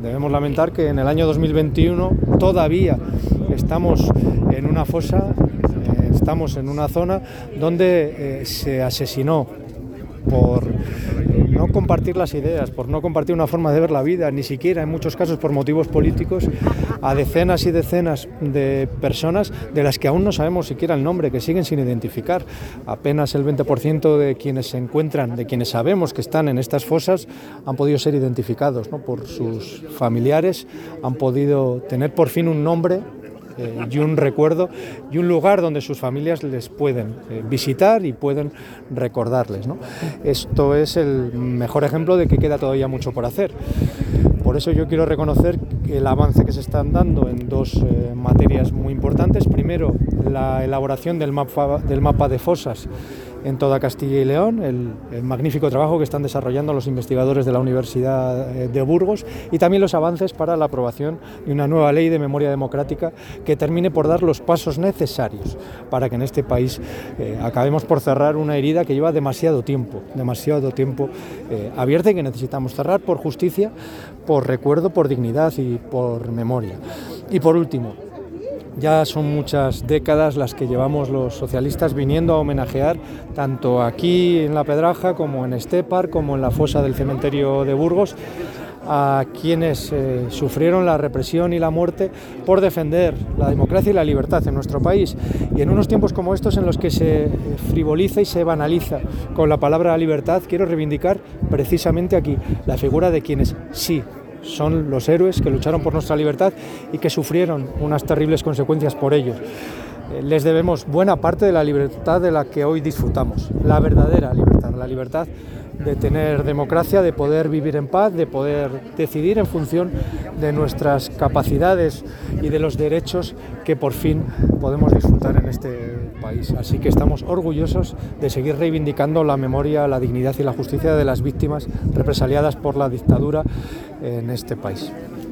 Debemos lamentar que en el año 2021 todavía estamos en una fosa, estamos en una zona donde se asesinó por no compartir las ideas, por no compartir una forma de ver la vida, ni siquiera en muchos casos por motivos políticos, a decenas y decenas de personas de las que aún no sabemos siquiera el nombre, que siguen sin identificar. Apenas el 20% de quienes se encuentran, de quienes sabemos que están en estas fosas, han podido ser identificados, ¿no?, por sus familiares, han podido tener por fin un nombre y un recuerdo y un lugar donde sus familias les pueden visitar y pueden recordarles, ¿no? Esto es el mejor ejemplo de que queda todavía mucho por hacer. Por eso yo quiero reconocer el avance que se están dando en dos materias muy importantes. Primero, la elaboración del mapa de fosas en toda Castilla y León, el magnífico trabajo que están desarrollando los investigadores de la Universidad de Burgos, y también los avances para la aprobación de una nueva ley de memoria democrática que termine por dar los pasos necesarios para que en este país acabemos por cerrar una herida que lleva demasiado tiempo abierta y que necesitamos cerrar por justicia, por recuerdo, por dignidad y por memoria. Y por último, ya son muchas décadas las que llevamos los socialistas viniendo a homenajear tanto aquí en La Pedraja como en Estepar, como en la fosa del cementerio de Burgos, a quienes sufrieron la represión y la muerte por defender la democracia y la libertad en nuestro país. Y en unos tiempos como estos en los que se frivoliza y se banaliza con la palabra libertad, quiero reivindicar precisamente aquí la figura de quienes sí son los héroes que lucharon por nuestra libertad y que sufrieron unas terribles consecuencias por ello. Les debemos buena parte de la libertad de la que hoy disfrutamos, la verdadera libertad, la libertad de tener democracia, de poder vivir en paz, de poder decidir en función de nuestras capacidades y de los derechos que por fin podemos disfrutar en este país. Así que estamos orgullosos de seguir reivindicando la memoria, la dignidad y la justicia de las víctimas represaliadas por la dictadura en este país.